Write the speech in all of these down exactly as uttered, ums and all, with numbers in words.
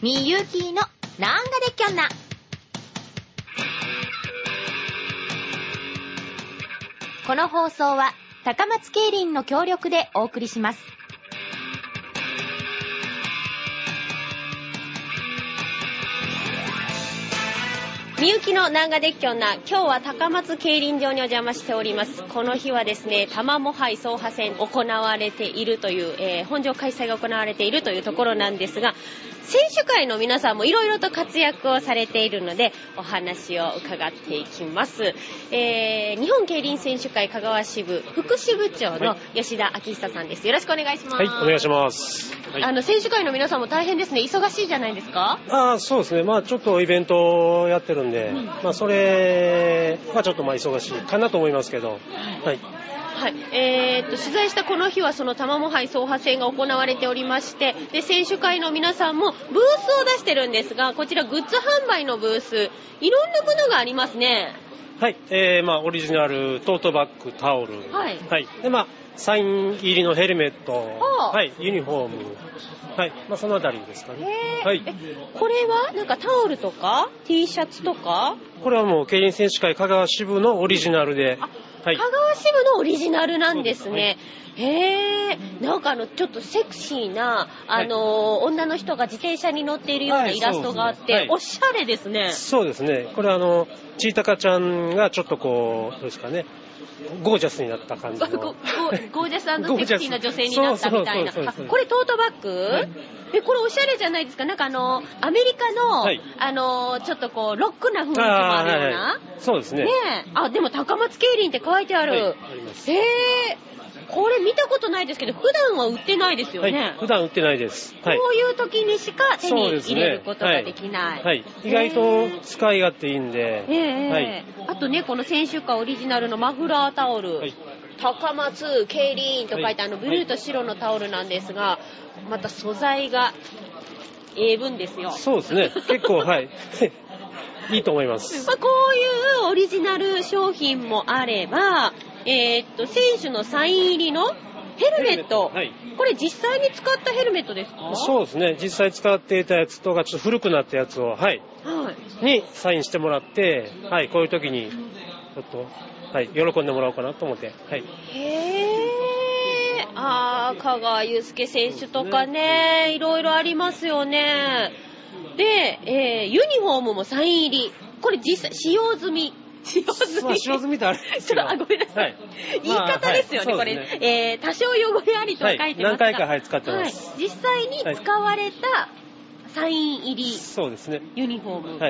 みゆきのなんがでっきょんな。この放送は高松競輪の協力でお送りします。 みゆきのなんがでっきょんな。今日は高松競輪場にお邪魔しております。この日はですね、玉藻杯走破戦行われているという、えー、本場開催が行われているというところなんですが、選手会の皆さんもいろいろと活躍をされているので、お話を伺っていきます。えー、日本競輪選手会香川支部副支部長の吉田明久さんです。よろしくお願いします。 はい、お願いします。はい、 あの選手会の皆さんも大変ですね。忙しいじゃないですか？ ああ、そうですね。まあちょっとイベントをやってるんで、うん、まあそれはちょっとまあ忙しいかなと思いますけど、はい。 はい、えー、っと取材したこの日はその玉藻杯走破戦が行われておりまして、で選手会の皆さんもブースを出してるんですが、こちらグッズ販売のブース、いろんなものがありますね。 はい、えー、まあオリジナルトートバッグ、タオル、はい、はい、でまあサイン入りのヘルメット、はい、ユニフォーム、はい、まあそのあたりですかね。はい。 え、これはなんかタオルとか T シャツとか？ これはもう競輪選手会香川支部のオリジナルで。 はい、香川支部のオリジナルなんですね。はい、へー、なんかあのちょっとセクシーなあのーはい、女の人が自転車に乗っているようなイラストがあって、はい、おしゃれですね。 そうですね。これあのちいたかちゃんがちょっとこうどうですかね、ゴージャスになった感じのゴ, ゴ, ゴージャス&セクシーな女性になったみたいな。これトートバッグ、はい、えこれおしゃれじゃないですか。なんかあのアメリカの、はい、あのちょっとこうロックな雰囲気もあるような、はいはい、 そうですね。 ねえ、あでも高松競輪って書いてある。はい、あります。へえ。これ見たことないですけど普段は売ってないですよね。 はい、普段売ってないです。 はい、こういう時にしか手に入れることができない。 はいはい、意外と使い勝手いいんで。 えーはい、あとね、この選手会オリジナルのマフラータオル、はい、高松競輪と書いてあのブルーと白のタオルなんですが、また素材が英文ですよ。 そうですね。結構はいいいと思います。 まあ、こういうオリジナル商品もあれば、えー、っと選手のサイン入りのヘルメット、はい、これ実際に使ったヘルメットですか？ そうですね。実際使っていたやつとかちょっと古くなったやつを、はい、はい、にサインしてもらって、はい、こういう時にちょっと、はい、喜んでもらおうかなと思って、はい。 へー、あー、香川祐介選手とかね、いろいろありますよね。で、えー、ユニフォームもサイン入り、これ実際使用済み。使用済み。 まあ、使用済みってあれですけど。 あ、ごめんなさい。はい、言い方ですよね、まあはい、これ、ね。えー、多少汚れありと書いてますが、 はい、何回か、はい、使ってます。 はい。実際に使われたサイン入り、 そうですね。 ユニフォーム。 はい。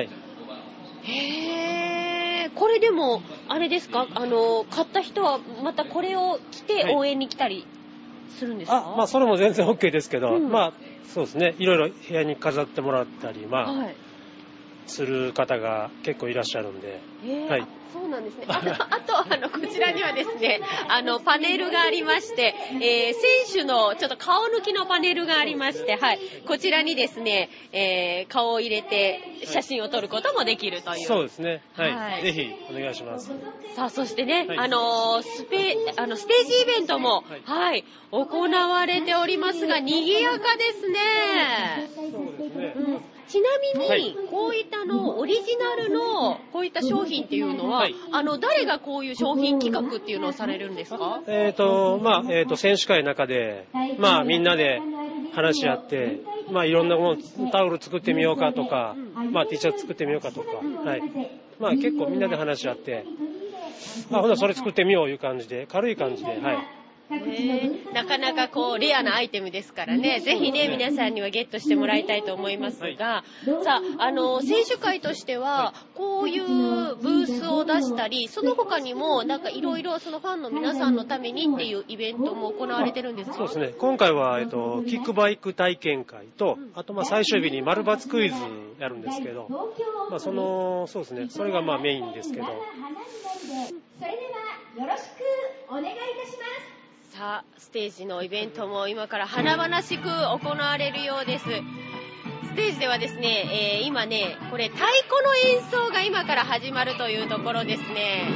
へー、これでも、あれですか、あの、買った人はまたこれを着て応援に来たりするんですか？ はい、あ、まあ、それも全然 OK ですけど、うん、まあ、そうですね。いろいろ部屋に飾ってもらったり、まあ、はい、する方が結構いらっしゃるんで、 はい、そうなんですね。あと、あとあのこちらにはですね、あのパネルがありまして、えー、選手のちょっと顔抜きのパネルがありまして、はい、こちらにですね、えー、顔を入れて写真を撮ることもできるという。 そうですね。はい。はい、ぜひお願いします。 さあ、そしてね、はい、あのスペあのステージイベントも、はい、はい、行われておりますが、賑やかですね。 そうですね。 うん、ちなみに、はい、こういったのオリジナルのこういった商品っていうのは、はい、あの誰がこういう商品企画っていうのをされるんですか？ えっとまあえっと選手会の中でまあみんなで話し合って、まあいろんなものタオル作ってみようかとか、まあ T シャツ作ってみようかとか、はい、まあ結構みんなで話し合って、まあほんならそれ作ってみよういう感じで軽い感じで、はい。 ね、なかなかこうレアなアイテムですからね、ぜひね皆さんにはゲットしてもらいたいと思いますが、はい、さあ、あの選手会としてはこういうブースを出したり、その他にもなんかいろいろそのファンの皆さんのためにっていうイベントも行われてるんですか？ そうですね。今回は、えっと、キックバイク体験会と、あとまあ最終日に丸抜クイズやるんですけど、まあそのそうですね、それがまあメインですけど。それではよろしくお願いいたします。 さあ、ステージのイベントも今から華々しく行われるようです。ステージではですね、えー、今ね、これ太鼓の演奏が今から始まるというところですね。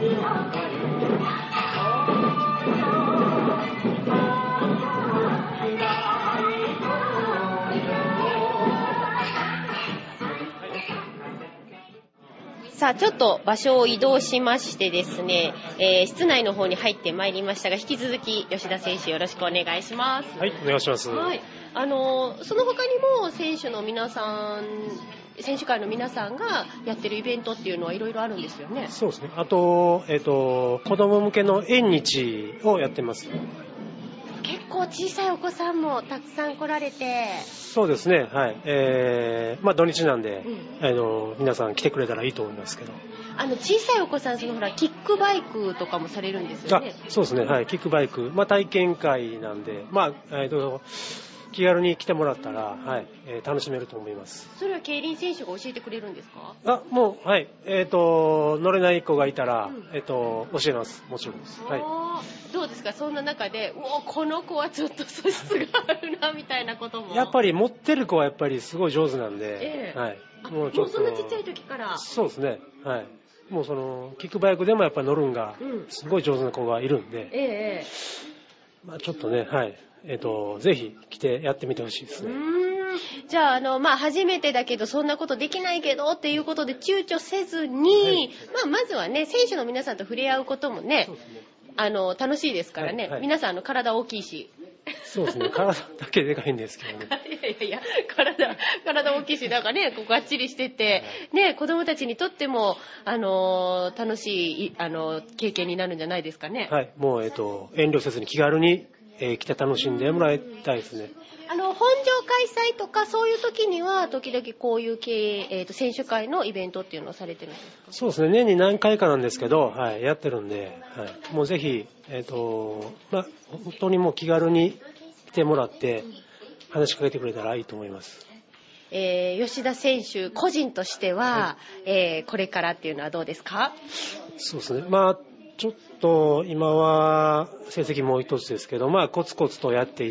さあちょっと場所を移動しましてですね、えー、室内の方に入ってまいりましたが、引き続き吉田選手よろしくお願いします。 はい、お願いします。 はい、あのー、その他にも選手の皆さん、選手会の皆さんがやってるイベントっていうのはいろいろあるんですよね。 そうですね。あと、えっと、子供向けの縁日をやってます。 結構小さいお子さんもたくさん来られて。 そうですね。はい。えー、まあ土日なんで、 うん、 あの皆さん来てくれたらいいと思いますけど。 あの小さいお子さん、そのほらキックバイクとかもされるんですよね。 あ、そうですね。はい。キックバイク、まあ体験会なんで、まあえっと気軽に来てもらったら、はい、えー、楽しめると思います。 それは競輪選手が教えてくれるんですか？ あ、もう、はい、えっと、乗れない子がいたら、うん、えっと、教えます。もちろんです。はい。 どうですか、そんな中で、おこの子はちょっと素質があるな、みたいなことも。 やっぱり持ってる子はやっぱりすごい上手なんで、 えー、 はい。 もうちょっと。もうそんなちっちゃい時から。 そうですね。はい。もうその、キックバイクでもやっぱり乗るんが、すごい上手な子がいるんで、うん、えー、まあちょっとね、はい。えっと、ぜひ来てやってみてほしいですね。 うーん、じゃあ、あの、まあ、初めてだけど、そんなことできないけどっていうことで躊躇せずに、はい、まあ、まずはね、選手の皆さんと触れ合うこともね、ね、あの、楽しいですからね。はいはい、皆さん、あの、体大きいし。 そうですね。体だけでかいんですけどね。 いやいやいや、体、体大きいし、なんかね、こうがっちりしてて、ね、子供たちにとっても、あの、楽しい、あの、経験になるんじゃないですかね。 はい。もう、えっと、遠慮せずに気軽に、えー、来て楽しんでもらいたいですね。 あの、本場開催とかそういう時には時々こういう経営、えーと、選手会のイベントっていうのをされてるんですか？ そうですね。年に何回かなんですけど、はい、やってるんで、はい、もうぜひ、えっと、まあ、本当にもう気軽に来てもらって話しかけてくれたらいいと思います。 えー、吉田選手個人としては、はい、えー、これからっていうのはどうですか？ そうですね。まあちょっと今は成績もう一つですけど、まあコツコツとやっていって、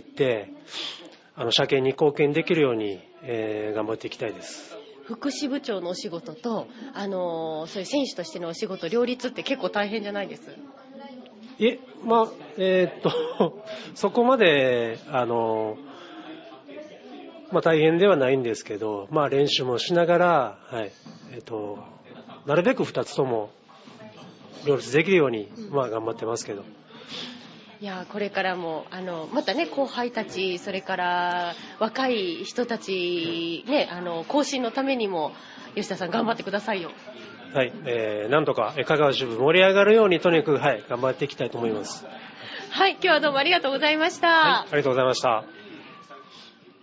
あの車検に貢献できるように、えー、頑張っていきたいです。 福祉部長のお仕事と、あのー、そういう選手としてのお仕事両立って結構大変じゃないです？ いえ、まあえー、っとそこまであのまあ大変ではないんですけど、まあ練習もしながら、はい、えー、っとなるべくふたつとも両立できるように、まあ頑張ってますけど。 いやこれからもあのまたね後輩たち、それから若い人たちね、あの更新のためにも吉田さん頑張ってくださいよ。 はい、えー、なんとか香川支部盛り上がるようにとにかく、はい、頑張っていきたいと思います。 はい、今日はどうもありがとうございました。 はい、ありがとうございました。